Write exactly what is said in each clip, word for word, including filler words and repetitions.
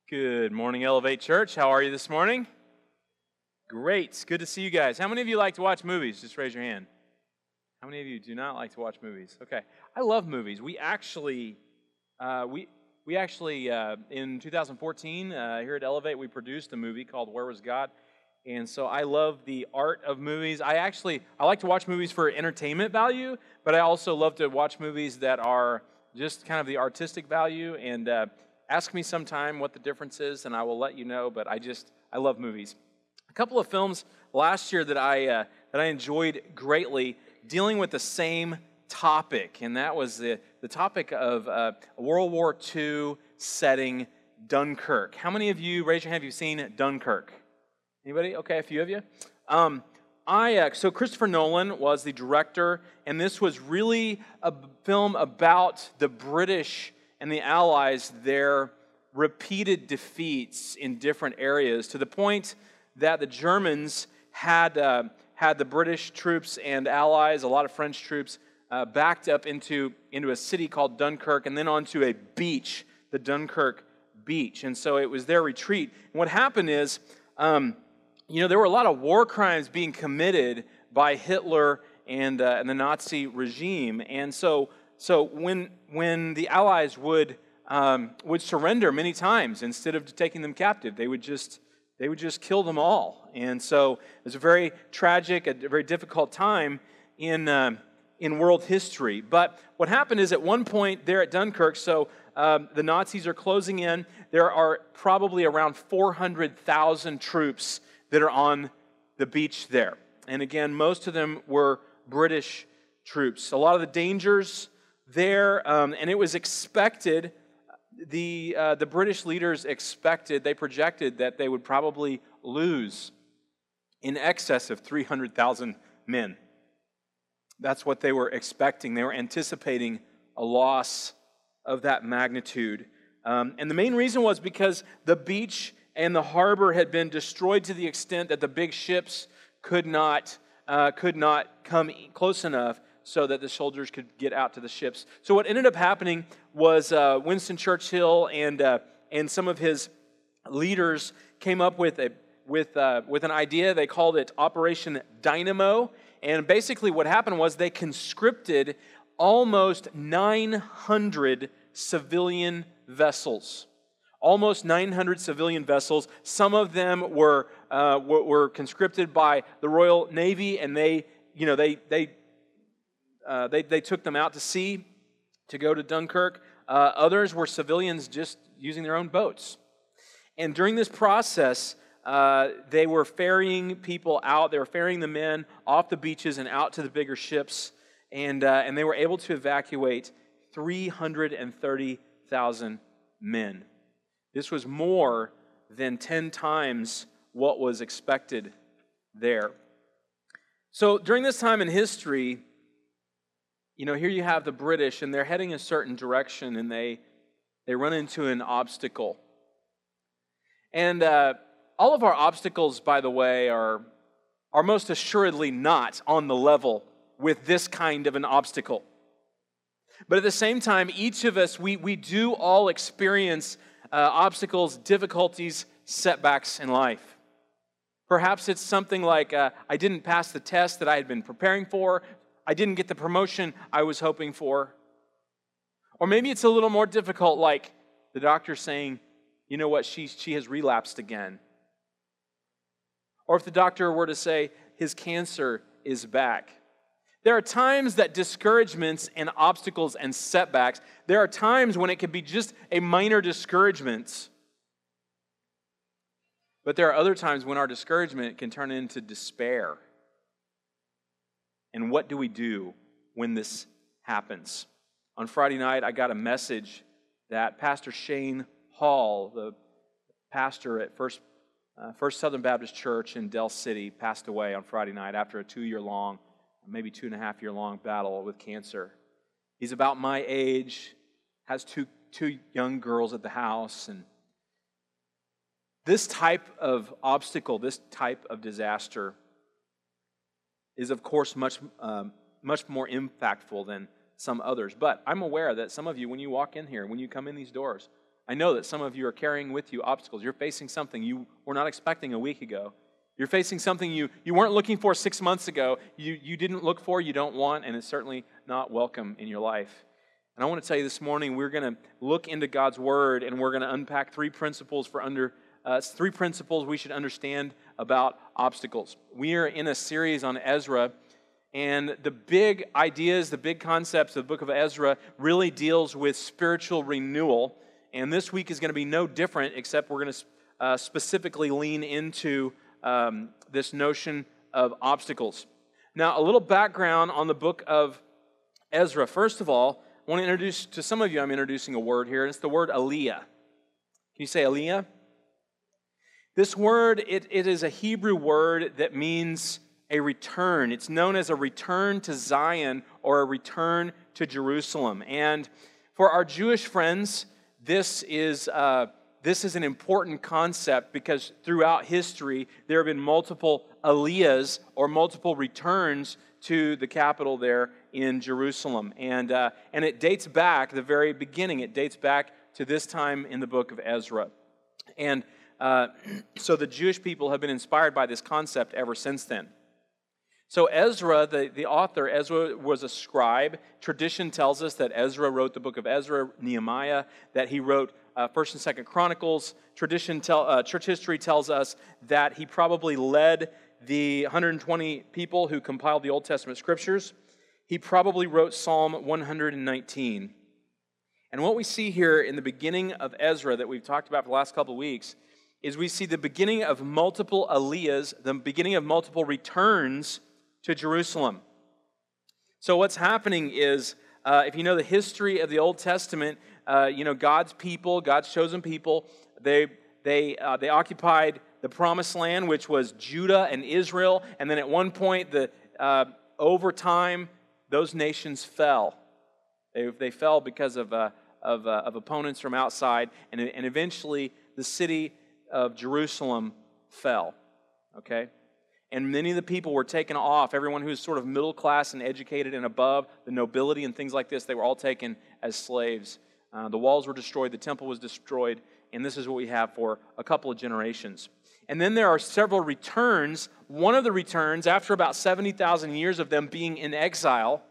Good morning, Elevate Church. How are you this morning? Great. Good to see you guys. How many of you like to watch movies? Just raise your hand. How many of you do not like to watch movies? Okay. I love movies. We actually, uh, we we actually uh, in two thousand fourteen uh, here at Elevate, we produced a movie called Where Was God? And so I love the art of movies. I actually I like to watch movies for entertainment value, but I also love to watch movies that are just kind of the artistic value. And uh, ask me sometime what the difference is, and I will let you know. But I just I love movies. A couple of films last year that I uh, that I enjoyed greatly, dealing with the same topic, and that was the the topic of uh, World War Two setting, Dunkirk. How many of you, raise your hand, have you seen Dunkirk? Anybody? Okay, a few of you. Um, I uh, so Christopher Nolan was the director, and this was really a film about the British and the Allies, their repeated defeats in different areas, to the point that the Germans had uh, had the British troops and allies, a lot of French troops, uh, backed up into into a city called Dunkirk, and then onto a beach, the Dunkirk beach, and so it was their retreat. And what happened is, um, you know, there were a lot of war crimes being committed by Hitler and uh, and the Nazi regime, and so so when when the Allies would um, would surrender many times, instead of taking them captive, they would just they would just kill them all. And so it was a very tragic, a very difficult time in uh, in world history. But what happened is, at one point there at Dunkirk, so um, the Nazis are closing in. There are probably around four hundred thousand troops that are on the beach there. And again, most of them were British troops. A lot of the dangers there, um, and it was expected, the uh, the British leaders expected, they projected that they would probably lose in excess of three hundred thousand men. That's what they were expecting. They were anticipating a loss of that magnitude. Um, and the main reason was because the beach and the harbor had been destroyed to the extent that the big ships could not uh, could not come close enough so that the soldiers could get out to the ships. So what ended up happening was uh, Winston Churchill and uh, and some of his leaders came up with a with uh, with an idea. They called it Operation Dynamo. And basically what happened was they conscripted almost nine hundred civilian vessels. Almost nine hundred civilian vessels. Some of them were uh, were, were conscripted by the Royal Navy, and they, you know, they they uh, they they took them out to sea to go to Dunkirk. Uh, others were civilians just using their own boats. And during this process, uh, they were ferrying people out. They were ferrying the men off the beaches and out to the bigger ships, and uh, and they were able to evacuate three hundred thirty thousand men. This was more than ten times what was expected there. So during this time in history, you know, here you have the British, and they're heading a certain direction, and they they run into an obstacle. And uh, all of our obstacles, by the way, are are most assuredly not on the level with this kind of an obstacle. But at the same time, each of us, we we do all experience Uh, obstacles, difficulties, setbacks in life. Perhaps it's something like, uh, I didn't pass the test that I had been preparing for. I didn't get the promotion I was hoping for. Or maybe it's a little more difficult, like the doctor saying, you know what, she, she has relapsed again. Or if the doctor were to say, his cancer is back. There are times that discouragements and obstacles and setbacks, there are times when it can be just a minor discouragement. But there are other times when our discouragement can turn into despair. And what do we do when this happens? On Friday night, I got a message that Pastor Shane Hall, the pastor at First, uh, First Southern Baptist Church in Del City, passed away on Friday night after a two-year-long maybe two and a half year long battle with cancer. He's about my age, has two two young girls at the house, and this type of obstacle, this type of disaster is of course much um, much more impactful than some others. But I'm aware that some of you, when you walk in here, when you come in these doors, I know that some of you are carrying with you obstacles. You're facing something you were not expecting a week ago. You're facing something you, you weren't looking for six months ago, you, you didn't look for, you don't want, and it's certainly not welcome in your life. And I want to tell you this morning, we're going to look into God's Word, and we're going to unpack three principles for under uh, three principles we should understand about obstacles. We are in a series on Ezra, and the big ideas, the big concepts of the book of Ezra really deals with spiritual renewal. And this week is going to be no different, except we're going to uh, specifically lean into um, this notion of obstacles. Now, a little background on the book of Ezra. First of all, I want to introduce, to some of you, I'm introducing a word here, and it's the word Aliyah. Can you say Aliyah? This word, it, it is a Hebrew word that means a return. It's known as a return to Zion or a return to Jerusalem. And for our Jewish friends, this is uh, this is an important concept because throughout history, there have been multiple aliyahs or multiple returns to the capital there in Jerusalem. And, uh, and it dates back, the very beginning, it dates back to this time in the book of Ezra. And uh, so the Jewish people have been inspired by this concept ever since then. So Ezra, the, the author, Ezra was a scribe. Tradition tells us that Ezra wrote the book of Ezra, Nehemiah, that he wrote uh, First and Second Chronicles. Tradition, tell, uh, church history tells us that he probably led the one hundred twenty people who compiled the Old Testament scriptures. He probably wrote Psalm one hundred nineteen. And what we see here in the beginning of Ezra that we've talked about for the last couple of weeks is we see the beginning of multiple aliyahs, the beginning of multiple returns to Jerusalem. So what's happening is, uh, if you know the history of the Old Testament, uh, you know God's people, God's chosen people, they they uh, they occupied the Promised Land, which was Judah and Israel, and then at one point, the uh, over time, those nations fell. They they fell because of uh, of, uh, of opponents from outside, and and eventually the city of Jerusalem fell. Okay. And many of the people were taken off. Everyone who was sort of middle class and educated and above, the nobility and things like this, they were all taken as slaves. Uh, the walls were destroyed, the temple was destroyed, and this is what we have for a couple of generations. And then there are several returns. One of the returns, after about seventy thousand years of them being in exile,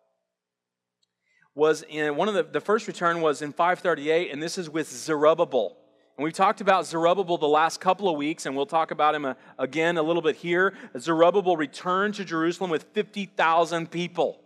was in, one of the, the first return was in five thirty-eight, and this is with Zerubbabel. And we've talked about Zerubbabel the last couple of weeks, and we'll talk about him a, again a little bit here. Zerubbabel returned to Jerusalem with fifty thousand people.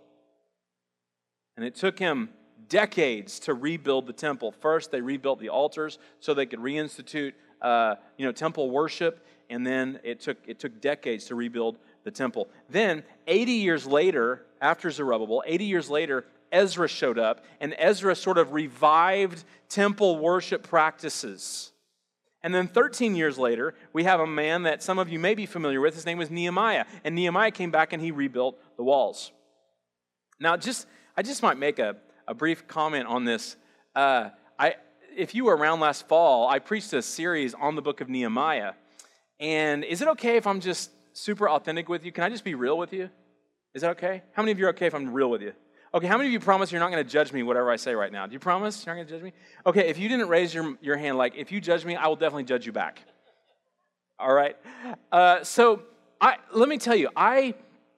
And it took him decades to rebuild the temple. First, they rebuilt the altars so they could reinstitute uh, you know, temple worship, and then it took, it took decades to rebuild the temple. Then, eighty years later, after Zerubbabel, eighty years later, Ezra showed up, and Ezra sort of revived temple worship practices. And then thirteen years later, we have a man that some of you may be familiar with. His name was Nehemiah. And Nehemiah came back and he rebuilt the walls. Now, just I just might make a, a brief comment on this. Uh, I, if you were around last fall, I preached a series on the book of Nehemiah. And is it okay if I'm just super authentic with you? Can I just be real with you? Is that okay? How many of you are okay if I'm real with you? Okay, how many of you promise you're not going to judge me whatever I say right now? Do you promise you're not going to judge me? Okay, if you didn't raise your, your hand, like, if you judge me, I will definitely judge you back. All right? Uh, so, I let me tell you, I,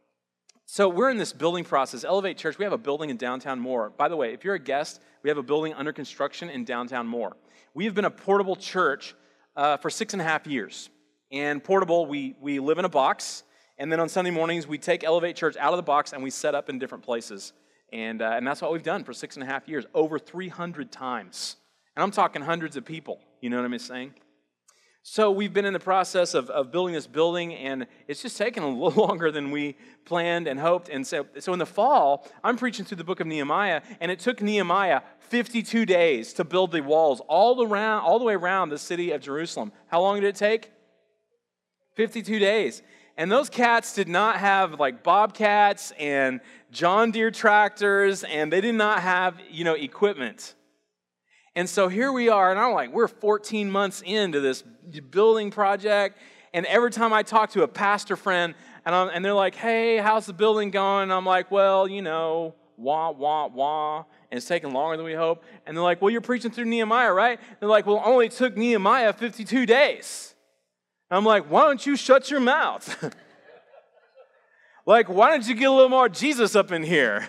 so we're in this building process. Elevate Church, we have a building in downtown Moore. By the way, if you're a guest, we have a building under construction in downtown Moore. We have been a portable church uh, for six and a half years. And portable, we, we live in a box, and then on Sunday mornings, we take Elevate Church out of the box and we set up in different places. And, uh, and that's what we've done for six and a half years, over three hundred times. And I'm talking hundreds of people, you know what I'm saying? So we've been in the process of, of building this building, and it's just taken a little longer than we planned and hoped. And so, so in the fall, I'm preaching through the book of Nehemiah, and it took Nehemiah fifty-two days to build the walls all around, all the way around the city of Jerusalem. How long did it take? fifty-two days. And those cats did not have like Bobcats and John Deere tractors, and they did not have, you know, equipment. And so here we are, and I'm like, we're fourteen months into this building project, and every time I talk to a pastor friend, and, I'm, and they're like, hey, how's the building going? And I'm like, well, you know, wah, wah, wah. and it's taking longer than we hope. And they're like, well, you're preaching through Nehemiah, right? They're like, well, it only took Nehemiah fifty-two days. And I'm like, why don't you shut your mouth? Like, why don't you get a little more Jesus up in here?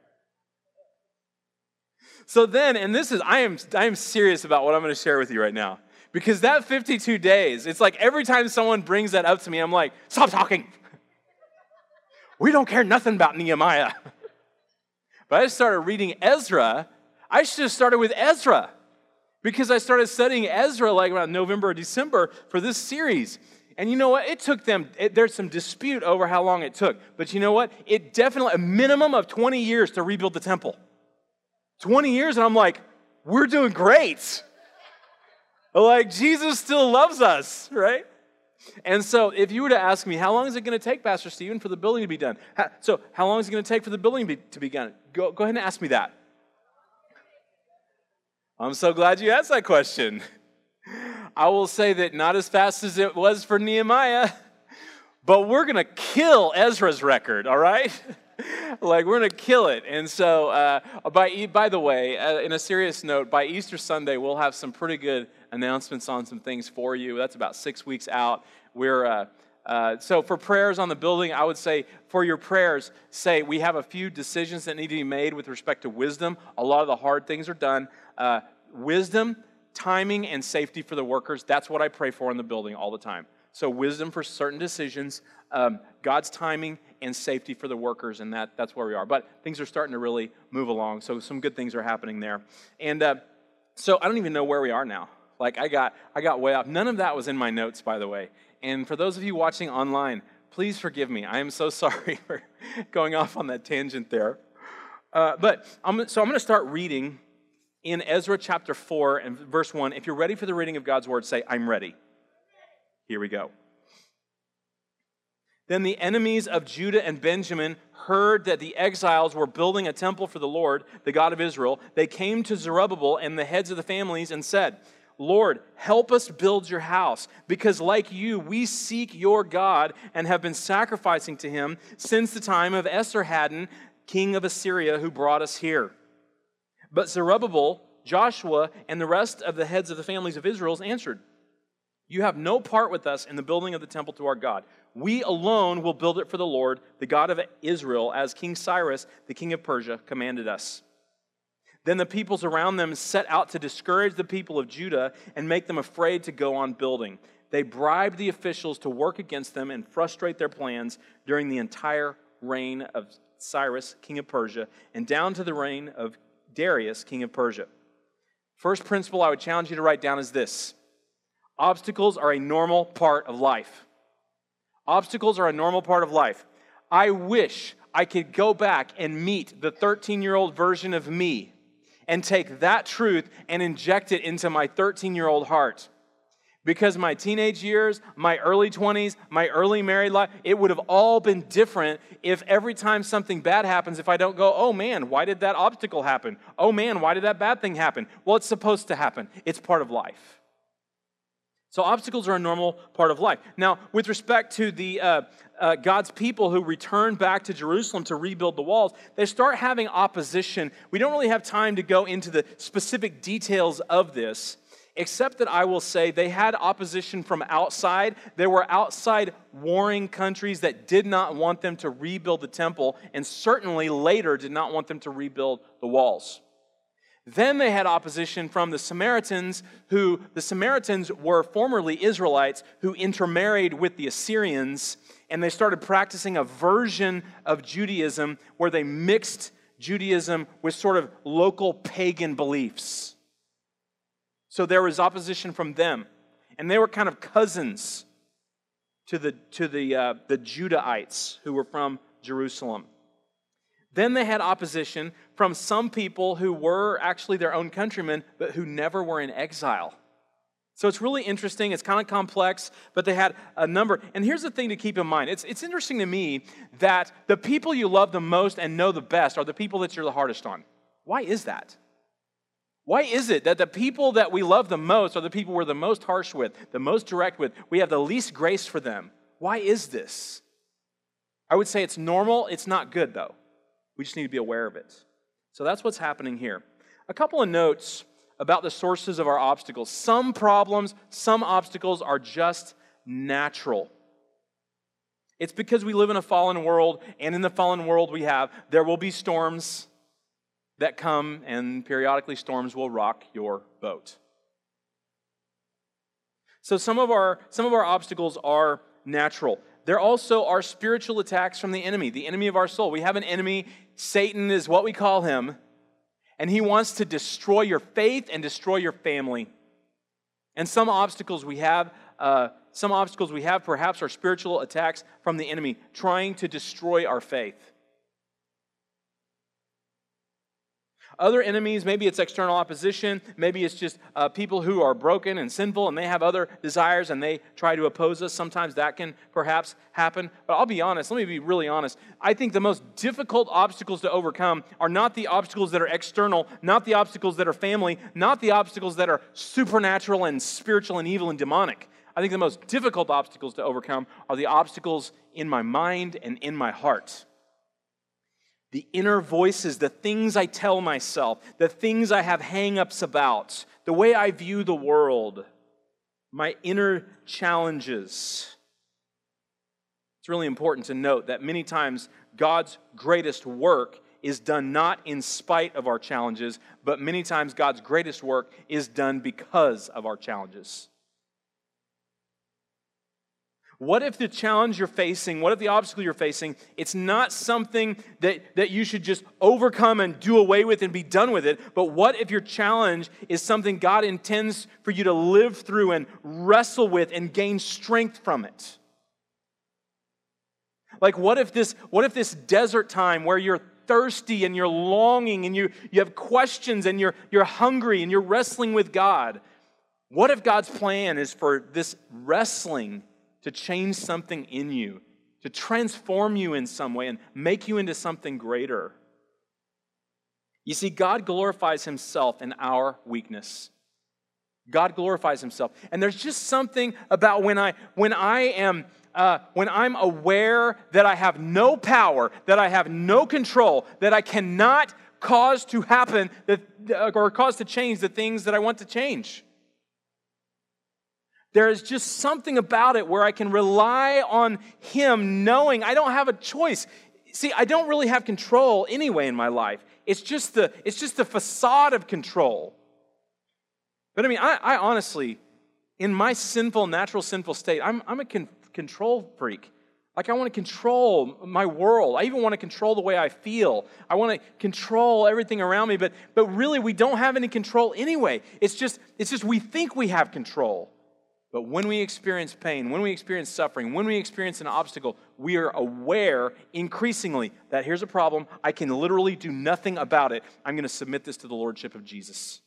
So then, and this is, I am, I am serious about what I'm going to share with you right now. Because that fifty-two days, it's like every time someone brings that up to me, I'm like, stop talking. We don't care nothing about Nehemiah. But I started reading Ezra. I should have started with Ezra. Because I started studying Ezra like around November or December for this series. And you know what? It took them, it, there's some dispute over how long it took. But you know what? It definitely, a minimum of twenty years to rebuild the temple. twenty years, and I'm like, we're doing great. Like, Jesus still loves us, right? And so if you were to ask me, how long is it going to take, Pastor Stephen, for the building to be done? How, so how long is it going to take for the building to be, to be done? Go, go ahead and ask me that. I'm so glad you asked that question. I will say that not as fast as it was for Nehemiah, but we're going to kill Ezra's record, all right? Like, we're going to kill it. And so, uh, by, by the way, uh, in a serious note, by Easter Sunday, we'll have some pretty good announcements on some things for you. That's about six weeks out. We're uh, uh, so for prayers on the building, I would say for your prayers, say we have a few decisions that need to be made with respect to wisdom. A lot of the hard things are done. Uh, wisdom, timing, and safety for the workers. That's what I pray for in the building all the time. So wisdom for certain decisions, um, God's timing, and safety for the workers, and that, that's where we are. But things are starting to really move along, so some good things are happening there. And uh, so I don't even know where we are now. Like, I got I got way off. None of that was in my notes, by the way. And for those of you watching online, please forgive me. I am so sorry for going off on that tangent there. Uh, but I'm, so I'm going to start reading in Ezra chapter four and verse one. If you're ready for the reading of God's word, say, I'm ready. Here we go. Then the enemies of Judah and Benjamin heard that the exiles were building a temple for the Lord, the God of Israel. They came to Zerubbabel and the heads of the families and said, Lord, help us build your house, because like you, we seek your God and have been sacrificing to him since the time of Esarhaddon, king of Assyria, who brought us here. But Zerubbabel, Joshua, and the rest of the heads of the families of Israel answered, you have no part with us in the building of the temple to our God. We alone will build it for the Lord, the God of Israel, as King Cyrus, the king of Persia, commanded us. Then the peoples around them set out to discourage the people of Judah and make them afraid to go on building. They bribed the officials to work against them and frustrate their plans during the entire reign of Cyrus, king of Persia, and down to the reign of Darius, king of Persia. First principle I would challenge you to write down is this. Obstacles are a normal part of life. Obstacles are a normal part of life. I wish I could go back and meet the thirteen-year-old version of me and take that truth and inject it into my thirteen-year-old heart. Because my teenage years, my early twenties, my early married life, it would have all been different if every time something bad happens, if I don't go, oh man, why did that obstacle happen? Oh man, why did that bad thing happen? Well, it's supposed to happen. It's part of life. So obstacles are a normal part of life. Now, with respect to the uh, uh, God's people who return back to Jerusalem to rebuild the walls, they start having opposition. We don't really have time to go into the specific details of this, except that I will say they had opposition from outside. There were outside warring countries that did not want them to rebuild the temple, and certainly later did not want them to rebuild the walls. Then they had opposition from the Samaritans, who the Samaritans were formerly Israelites who intermarried with the Assyrians, and they started practicing a version of Judaism where they mixed Judaism with sort of local pagan beliefs. So there was opposition from them, and they were kind of cousins to the to the uh, the Judahites who were from Jerusalem. Then they had opposition from some people who were actually their own countrymen, but who never were in exile. So it's really interesting. It's kind of complex, but they had a number. And here's the thing to keep in mind. It's, it's interesting to me that the people you love the most and know the best are the people that you're the hardest on. Why is that? Why is it that the people that we love the most are the people we're the most harsh with, the most direct with? We have the least grace for them. Why is this? I would say it's normal. It's not good, though. We just need to be aware of it. So that's what's happening here. A couple of notes about the sources of our obstacles. Some problems, some obstacles are just natural. It's because we live in a fallen world, and in the fallen world we have, there will be storms that come, and periodically storms will rock your boat. So some of our some of our obstacles are natural. There also are spiritual attacks from the enemy, the enemy of our soul. We have an enemy, Satan is what we call him, and he wants to destroy your faith and destroy your family. And some obstacles we have, uh, some obstacles we have perhaps are spiritual attacks from the enemy, trying to destroy our faith. Other enemies, maybe it's external opposition, maybe it's just uh, people who are broken and sinful and they have other desires and they try to oppose us. Sometimes that can perhaps happen. But I'll be honest, let me be really honest. I think the most difficult obstacles to overcome are not the obstacles that are external, not the obstacles that are family, not the obstacles that are supernatural and spiritual and evil and demonic. I think the most difficult obstacles to overcome are the obstacles in my mind and in my heart. The inner voices, the things I tell myself, the things I have hang-ups about, the way I view the world, my inner challenges. It's really important to note that many times God's greatest work is done not in spite of our challenges, but many times God's greatest work is done because of our challenges. What if the challenge you're facing, what if the obstacle you're facing, it's not something that, that you should just overcome and do away with and be done with it, but what if your challenge is something God intends for you to live through and wrestle with and gain strength from it? Like what if this, what if this desert time where you're thirsty and you're longing and you, you have questions and you're, you're hungry and you're wrestling with God, what if God's plan is for this wrestling to change something in you, to transform you in some way and make you into something greater? You see, God glorifies himself in our weakness. God glorifies himself. And there's just something about when I when I am uh, when I'm aware that I have no power, that I have no control, that I cannot cause to happen that or cause to change the things that I want to change. There is just something about it where I can rely on him knowing I don't have a choice. See, I don't really have control anyway in my life. It's just the, it's just the facade of control. But I mean, I, I honestly, in my sinful, natural sinful state, I'm, I'm a con- control freak. Like I want to control my world. I even want to control the way I feel. I want to control everything around me. But, but really, we don't have any control anyway. It's just, it's just we think we have control. But when we experience pain, when we experience suffering, when we experience an obstacle, we are aware increasingly that here's a problem. I can literally do nothing about it. I'm going to submit this to the lordship of Jesus.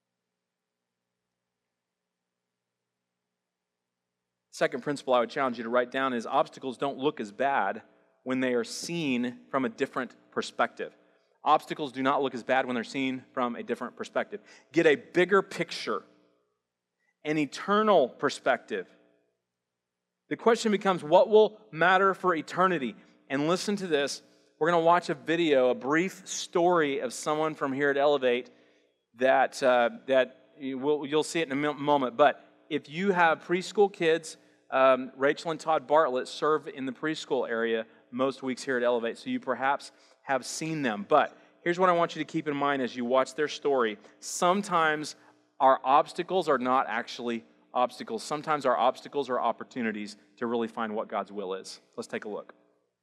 Second principle I would challenge you to write down is obstacles don't look as bad when they are seen from a different perspective. Obstacles do not look as bad when they're seen from a different perspective. Get a bigger picture. An eternal perspective. The question becomes, what will matter for eternity? And listen to this. We're going to watch a video, a brief story of someone from here at Elevate that, uh, that we'll, you'll see it in a moment. But if you have preschool kids, um, Rachel and Todd Bartlett serve in the preschool area most weeks here at Elevate, so you perhaps have seen them. But here's what I want you to keep in mind as you watch their story. Sometimes our obstacles are not actually obstacles. Sometimes our obstacles are opportunities to really find what God's will is. Let's take a look.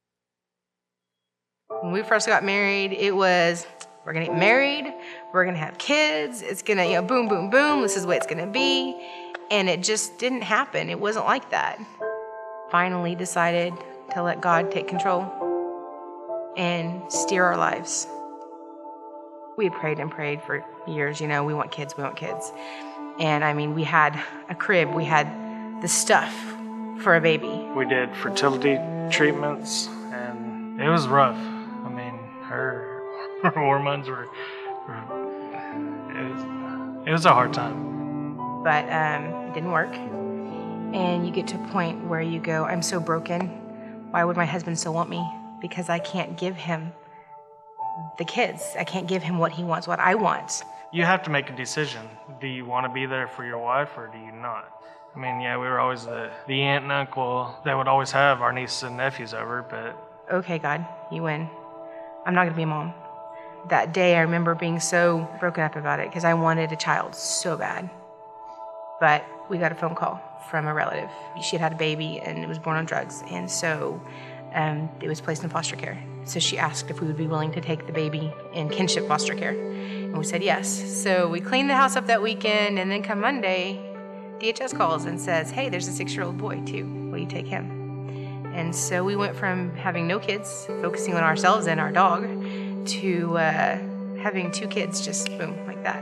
When we first got married, it was, we're going to get married, we're going to have kids, it's going to, you know, boom, boom, boom, this is the way it's going to be. And it just didn't happen. It wasn't like that. Finally decided to let God take control and steer our lives. We had prayed and prayed for years, you know, we want kids, we want kids. And I mean, we had a crib, we had the stuff for a baby. We did fertility treatments, and it was rough. I mean, her, her hormones were, were it, was, it was a hard time. But um, it didn't work. And you get to a point where you go, I'm so broken. Why would my husband still want me? Because I can't give him the kids. I can't give him what he wants, what I want. You have to make a decision. Do you want to be there for your wife or do you not? I mean, yeah, we were always the, the aunt and uncle that would always have our nieces and nephews over, but... Okay, God, you win. I'm not going to be a mom. That day, I remember being so broken up about it because I wanted a child so bad. But we got a phone call from a relative. She had had a baby and it was born on drugs, and so um, it was placed in foster care. So she asked if we would be willing to take the baby in kinship foster care, and we said yes. So we cleaned the house up that weekend, and then come Monday, D H S calls and says, hey, there's a six-year-old boy too. Will you take him? And so we went from having no kids, focusing on ourselves and our dog, to uh, having two kids, just boom, like that.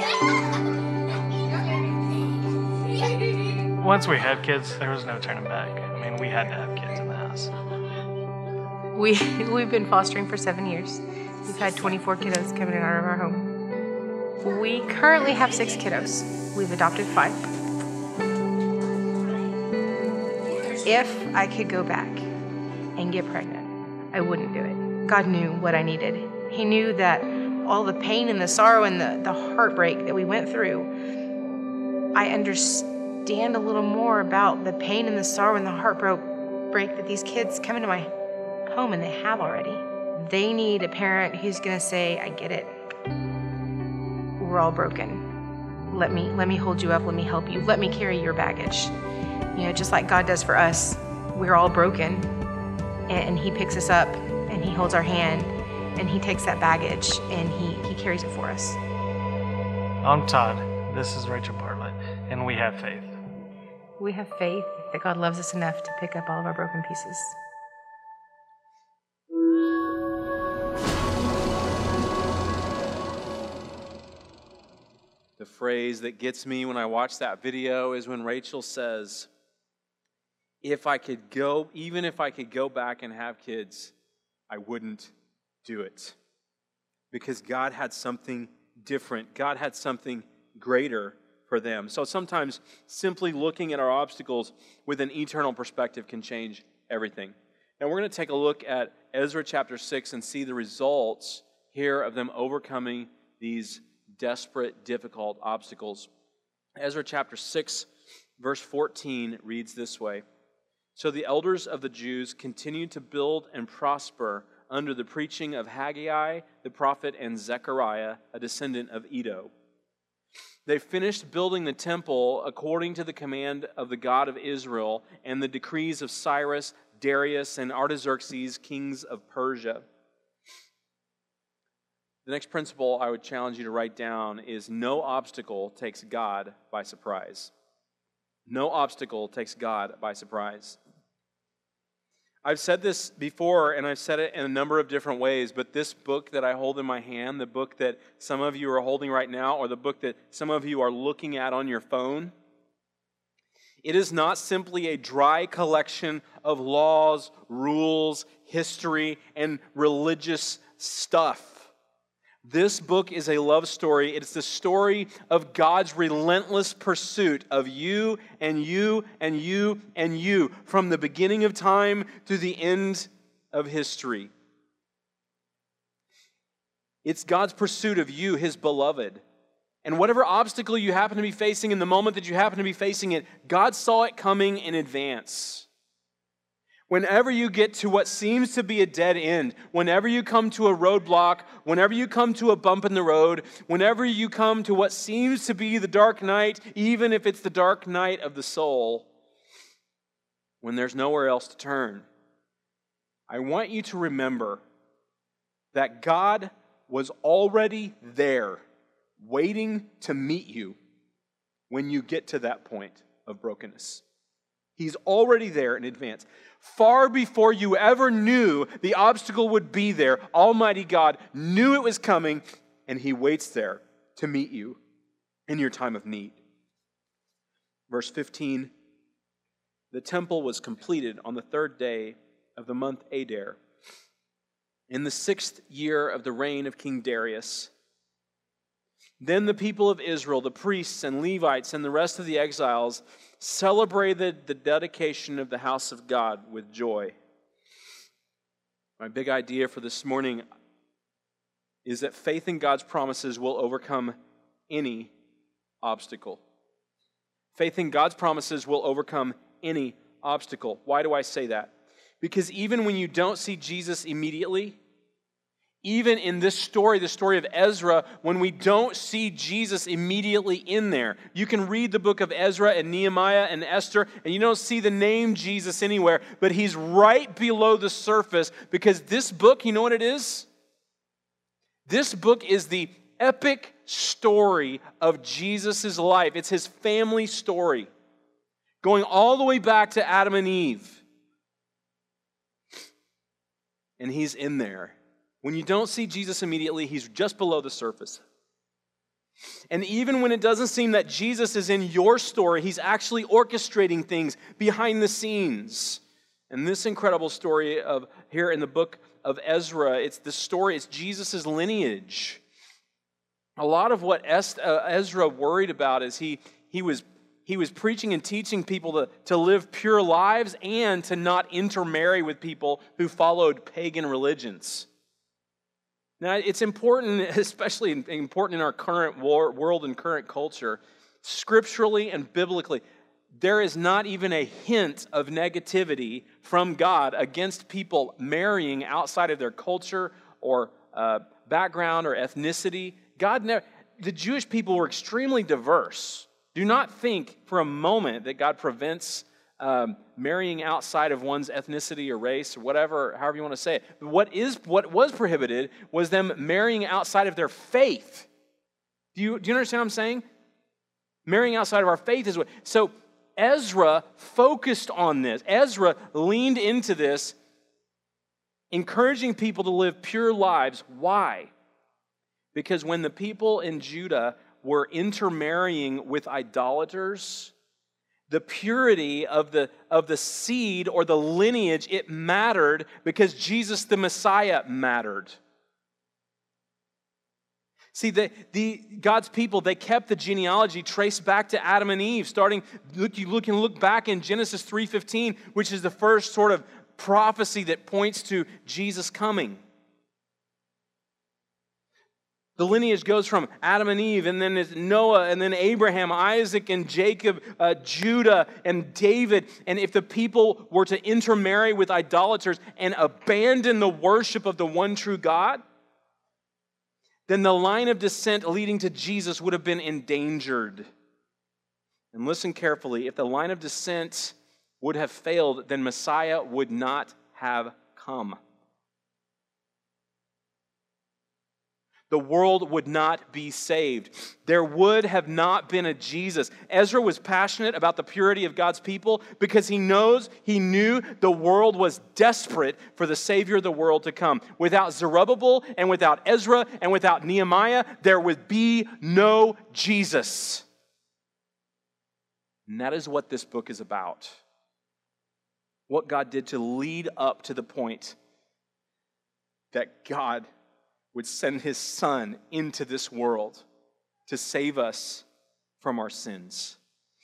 Once we had kids, there was no turning back. I mean, we had to have kids in the house. We, we've been fostering for seven years. We've had twenty-four kiddos coming in and out of our home. We currently have six kiddos. We've adopted five. If I could go back and get pregnant, I wouldn't do it. God knew what I needed. He knew that all the pain and the sorrow and the, the heartbreak that we went through, I understand a little more about the pain and the sorrow and the heartbreak that these kids come into my home and they have already. They need a parent who's gonna say, I get it. We're all broken. Let me, let me hold you up, let me help you, let me carry your baggage. You know, just like God does for us, we're all broken, and he picks us up and he holds our hand and he takes that baggage and he, he carries it for us. I'm Todd. This is Rachel Bartlett, and we have faith. We have faith that God loves us enough to pick up all of our broken pieces. The phrase that gets me when I watch that video is when Rachel says, if I could go, even if I could go back and have kids, I wouldn't do it. Because God had something different. God had something greater for them. So sometimes simply looking at our obstacles with an eternal perspective can change everything. Now we're going to take a look at Ezra chapter six and see the results here of them overcoming these desperate, difficult obstacles. Ezra chapter six, verse fourteen reads this way. So the elders of the Jews continued to build and prosper under the preaching of Haggai the prophet and Zechariah, a descendant of Iddo. They finished building the temple according to the command of the God of Israel and the decrees of Cyrus, Darius, and Artaxerxes, kings of Persia. The next principle I would challenge you to write down is no obstacle takes God by surprise. No obstacle takes God by surprise. I've said this before, and I've said it in a number of different ways, but this book that I hold in my hand, the book that some of you are holding right now, or the book that some of you are looking at on your phone, it is not simply a dry collection of laws, rules, history, and religious stuff. This book is a love story. It's the story of God's relentless pursuit of you and you and you and you from the beginning of time to the end of history. It's God's pursuit of you, His beloved. And whatever obstacle you happen to be facing in the moment that you happen to be facing it, God saw it coming in advance. Whenever you get to what seems to be a dead end, whenever you come to a roadblock, whenever you come to a bump in the road, whenever you come to what seems to be the dark night, even if it's the dark night of the soul, when there's nowhere else to turn, I want you to remember that God was already there, waiting to meet you when you get to that point of brokenness. He's already there in advance. Far before you ever knew the obstacle would be there, Almighty God knew it was coming, and He waits there to meet you in your time of need. Verse fifteen, the temple was completed on the third day of the month Adar, in the sixth year of the reign of King Darius. Then the people of Israel, the priests and Levites and the rest of the exiles, celebrated the dedication of the house of God with joy. My big idea for this morning, is that faith in God's promises will overcome any obstacle. Faith in God's promises will overcome any obstacle. Why do I say that? Because even when you don't see Jesus immediately, even in this story, the story of Ezra, when we don't see Jesus immediately in there, you can read the book of Ezra and Nehemiah and Esther, and you don't see the name Jesus anywhere, but he's right below the surface, because this book, you know what it is? This book is the epic story of Jesus' life. It's his family story, going all the way back to Adam and Eve. And he's in there. When you don't see Jesus immediately, he's just below the surface. And even when it doesn't seem that Jesus is in your story, he's actually orchestrating things behind the scenes. And this incredible story of here in the book of Ezra, it's the story, it's Jesus' lineage. A lot of what Ezra worried about is he, he was He was preaching and teaching people to, to live pure lives and to not intermarry with people who followed pagan religions. Now, it's important, especially important in our current war, world and current culture, scripturally and biblically, there is not even a hint of negativity from God against people marrying outside of their culture or uh, background or ethnicity. God never, the Jewish people were extremely diverse. Do not think for a moment that God prevents um, marrying outside of one's ethnicity or race or whatever, however you want to say it. But what is what was prohibited was them marrying outside of their faith. Do you do you understand what I'm saying? Marrying outside of our faith is what. So Ezra focused on this. Ezra leaned into this, encouraging people to live pure lives. Why? Because when the people in Judah were intermarrying with idolaters, the purity of the, of the seed or the lineage, it mattered because Jesus the Messiah mattered. See, the, the God's people, they kept the genealogy traced back to Adam and Eve. Starting, look, you look and look back in Genesis three fifteen, which is the first sort of prophecy that points to Jesus coming. The lineage goes from Adam and Eve, and then it's Noah, and then Abraham, Isaac, and Jacob, uh, Judah, and David. And if the people were to intermarry with idolaters and abandon the worship of the one true God, then the line of descent leading to Jesus would have been endangered. And listen carefully, if the line of descent would have failed, then Messiah would not have come. The world would not be saved. There would have not been a Jesus. Ezra was passionate about the purity of God's people because he knows, he knew the world was desperate for the Savior of the world to come. Without Zerubbabel and without Ezra and without Nehemiah, there would be no Jesus. And that is what this book is about. What God did to lead up to the point that God would send his Son into this world to save us from our sins.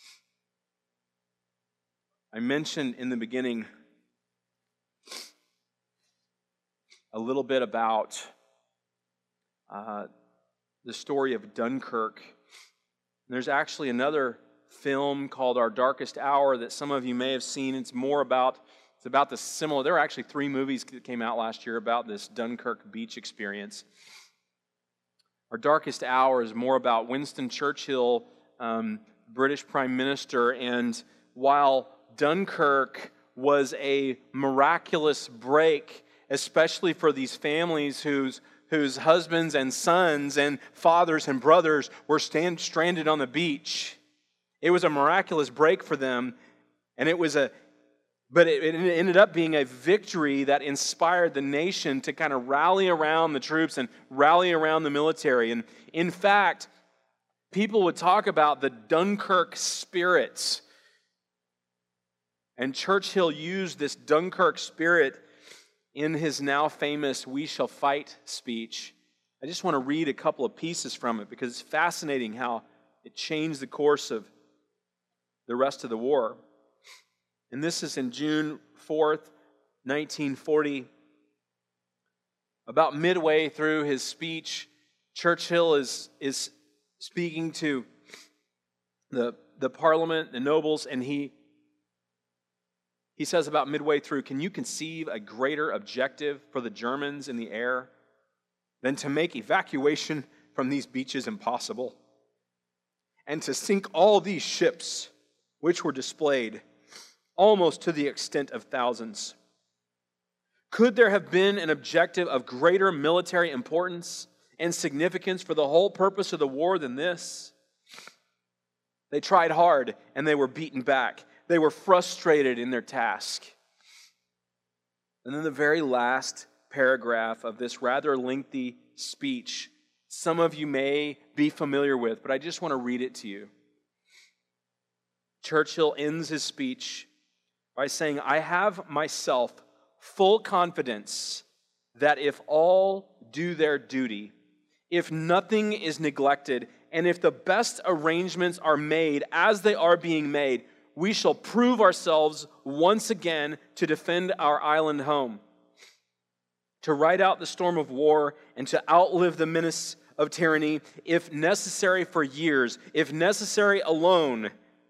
I mentioned in the beginning a little bit about uh, the story of Dunkirk. There's actually another film called Our Darkest Hour that some of you may have seen. It's more about It's about the similar, there are actually three movies that came out last year about this Dunkirk beach experience. Our Darkest Hour is more about Winston Churchill, um, British Prime Minister, and while Dunkirk was a miraculous break, especially for these families whose, whose husbands and sons and fathers and brothers were stand, stranded on the beach, it was a miraculous break for them, and it was a But it ended up being a victory that inspired the nation to kind of rally around the troops and rally around the military. And in fact, people would talk about the Dunkirk spirit. And Churchill used this Dunkirk spirit in his now famous "We Shall Fight" speech. I just want to read a couple of pieces from it because it's fascinating how it changed the course of the rest of the war. And this is in June fourth, nineteen forty. About midway through his speech, Churchill is, is speaking to the, the parliament, the nobles, and he, he says about midway through, can you conceive a greater objective for the Germans in the air than to make evacuation from these beaches impossible, and to sink all these ships which were displayed almost to the extent of thousands? Could there have been an objective of greater military importance and significance for the whole purpose of the war than this? They tried hard and they were beaten back. They were frustrated in their task. And then the very last paragraph of this rather lengthy speech, some of you may be familiar with, but I just want to read it to you. Churchill ends his speech by saying, I have myself full confidence that if all do their duty, if nothing is neglected, and if the best arrangements are made as they are being made, we shall prove ourselves once again to defend our island home, to ride out the storm of war, and to outlive the menace of tyranny, if necessary for years, if necessary alone.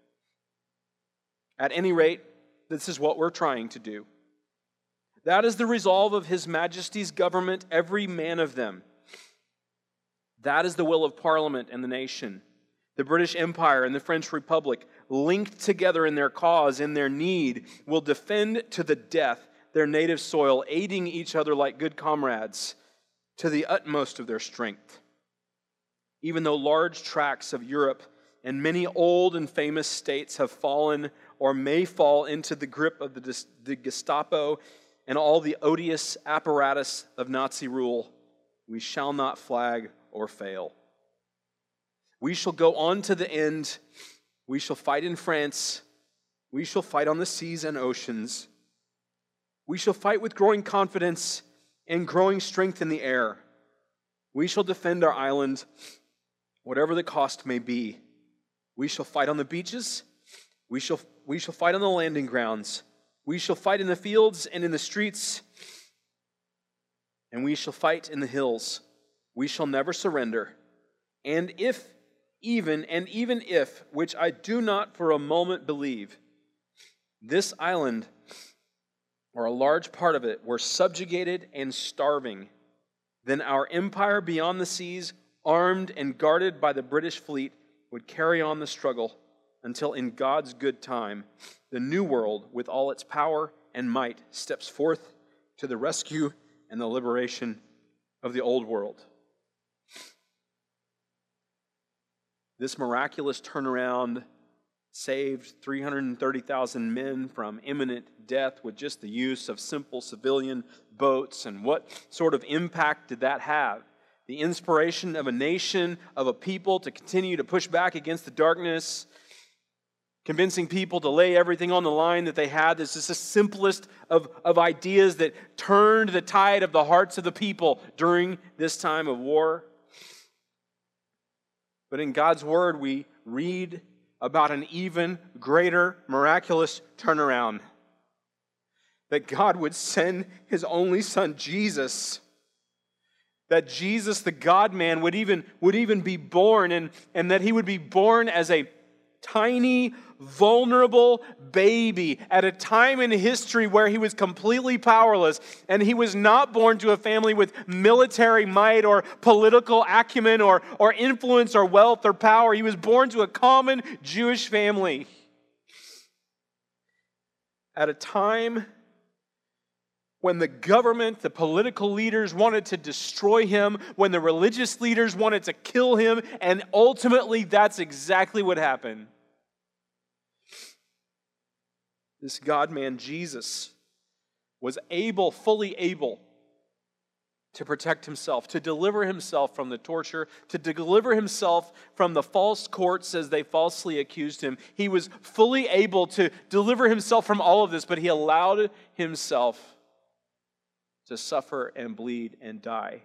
At any rate, this is what we're trying to do. That is the resolve of His Majesty's government, every man of them. That is the will of Parliament and the nation. The British Empire and the French Republic, linked together in their cause, in their need, will defend to the death their native soil, aiding each other like good comrades to the utmost of their strength. Even though large tracts of Europe and many old and famous states have fallen or may fall into the grip of the, the Gestapo and all the odious apparatus of Nazi rule, we shall not flag or fail. We shall go on to the end. We shall fight in France. We shall fight on the seas and oceans. We shall fight with growing confidence and growing strength in the air. We shall defend our island, whatever the cost may be. We shall fight on the beaches. We shall, we shall fight on the landing grounds. We shall fight in the fields and in the streets, and we shall fight in the hills. We shall never surrender. And if even, and even if, which I do not for a moment believe, this island, or a large part of it, were subjugated and starving, then our empire beyond the seas, armed and guarded by the British fleet, would carry on the struggle until in God's good time, the new world, with all its power and might, steps forth to the rescue and the liberation of the old world. This miraculous turnaround saved three hundred thirty thousand men from imminent death with just the use of simple civilian boats. And what sort of impact did that have? The inspiration of a nation, of a people to continue to push back against the darkness, convincing people to lay everything on the line that they had. This is the simplest of, of ideas that turned the tide of the hearts of the people during this time of war. But in God's Word, we read about an even greater miraculous turnaround. That God would send His only Son, Jesus. That Jesus, the God-man, would even, would even be born, and, and that He would be born as a tiny, vulnerable baby at a time in history where He was completely powerless, and He was not born to a family with military might or political acumen or, or influence or wealth or power. He was born to a common Jewish family at a time when the government, the political leaders wanted to destroy Him, when the religious leaders wanted to kill Him, and ultimately that's exactly what happened. This God-man, Jesus, was able, fully able, to protect Himself, to deliver Himself from the torture, to deliver Himself from the false courts as they falsely accused Him. He was fully able to deliver Himself from all of this, but He allowed Himself to suffer and bleed and die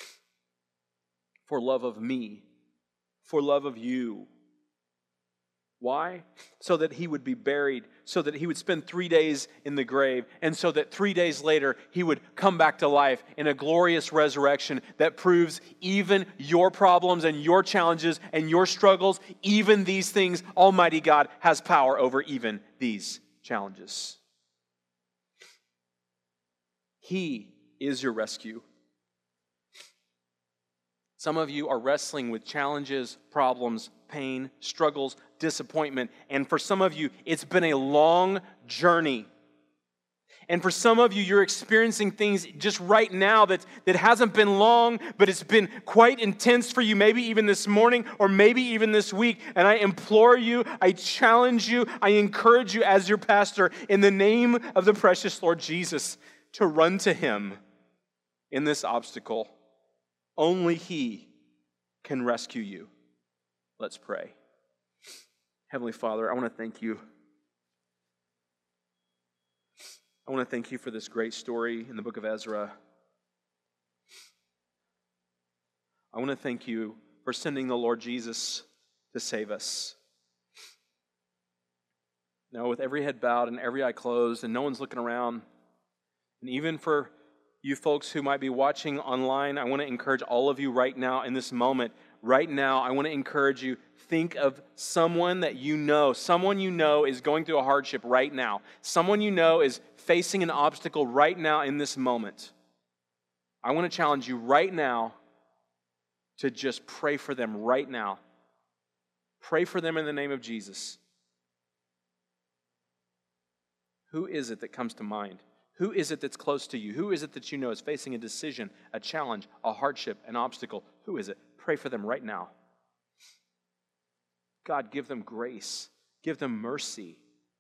for love of me, for love of you. Why? So that he would be buried, so that he would spend three days in the grave, and so that three days later he would come back to life in a glorious resurrection that proves even your problems and your challenges and your struggles, even these things, Almighty God has power over even these challenges. He is your rescue. Some of you are wrestling with challenges, problems, pain, struggles, disappointment. And for some of you, it's been a long journey. And for some of you, you're experiencing things just right now that, that hasn't been long, but it's been quite intense for you, maybe even this morning or maybe even this week. And I implore you, I challenge you, I encourage you as your pastor, in the name of the precious Lord Jesus, to run to Him in this obstacle. Only He can rescue you. Let's pray. Heavenly Father, I want to thank you. I want to thank you for this great story in the book of Ezra. I want to thank you for sending the Lord Jesus to save us. Now, with every head bowed and every eye closed and no one's looking around, and even for you folks who might be watching online, I want to encourage all of you right now in this moment. Right now, I want to encourage you, think of someone that you know. Someone you know is going through a hardship right now. Someone you know is facing an obstacle right now in this moment. I want to challenge you right now to just pray for them right now. Pray for them in the name of Jesus. Who is it that comes to mind? Who is it that's close to you? Who is it that you know is facing a decision, a challenge, a hardship, an obstacle? Who is it? Pray for them right now. God, give them grace. Give them mercy.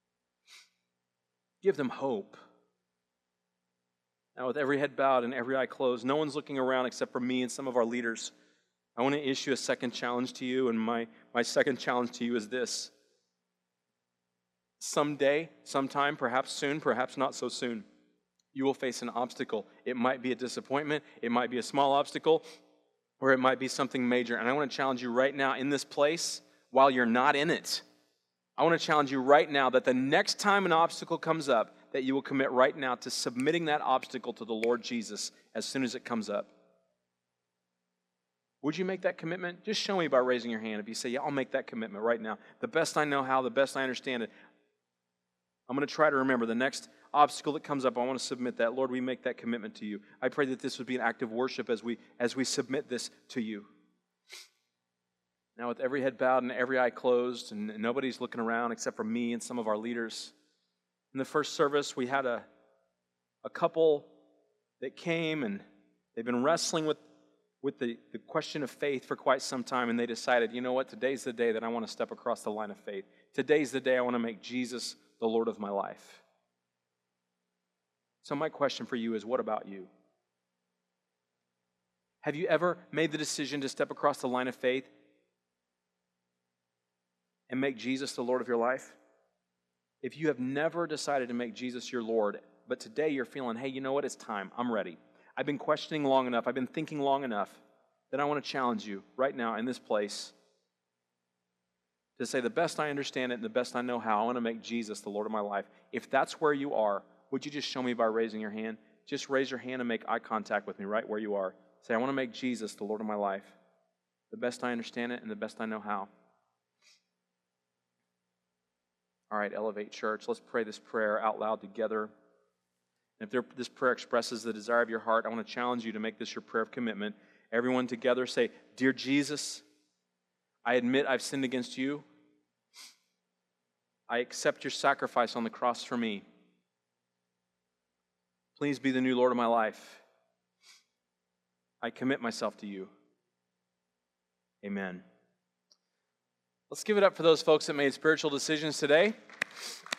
Give them hope. Now, with every head bowed and every eye closed, no one's looking around except for me and some of our leaders. I want to issue a second challenge to you, and my, my second challenge to you is this. Someday, sometime, perhaps soon, perhaps not so soon, you will face an obstacle. It might be a disappointment. It might be a small obstacle, or it might be something major. And I want to challenge you right now in this place, while you're not in it. I want to challenge you right now that the next time an obstacle comes up, that you will commit right now to submitting that obstacle to the Lord Jesus as soon as it comes up. Would you make that commitment? Just show me by raising your hand. If you say, yeah, I'll make that commitment right now. The best I know how, the best I understand it. I'm going to try to remember the next obstacle that comes up, I want to submit that. Lord, we make that commitment to you. I pray that this would be an act of worship as we as we submit this to you. Now, with every head bowed and every eye closed, and nobody's looking around except for me and some of our leaders. In the first service, we had a, a couple that came, and they've been wrestling with, with the, the question of faith for quite some time, and they decided, you know what, today's the day that I want to step across the line of faith. Today's the day I want to make Jesus the Lord of my life. So my question for you is, what about you? Have you ever made the decision to step across the line of faith and make Jesus the Lord of your life? If you have never decided to make Jesus your Lord, but today you're feeling, hey, you know what, it's time, I'm ready. I've been questioning long enough, I've been thinking long enough, that I want to challenge you right now in this place to say, the best I understand it and the best I know how, I want to make Jesus the Lord of my life. If that's where you are, would you just show me by raising your hand? Just raise your hand and make eye contact with me right where you are. Say, I want to make Jesus the Lord of my life. The best I understand it and the best I know how. All right, Elevate Church, let's pray this prayer out loud together. And if there, this prayer expresses the desire of your heart, I want to challenge you to make this your prayer of commitment. Everyone together say, Dear Jesus, I admit I've sinned against you. I accept your sacrifice on the cross for me. Please be the new Lord of my life. I commit myself to you. Amen. Let's give it up for those folks that made spiritual decisions today.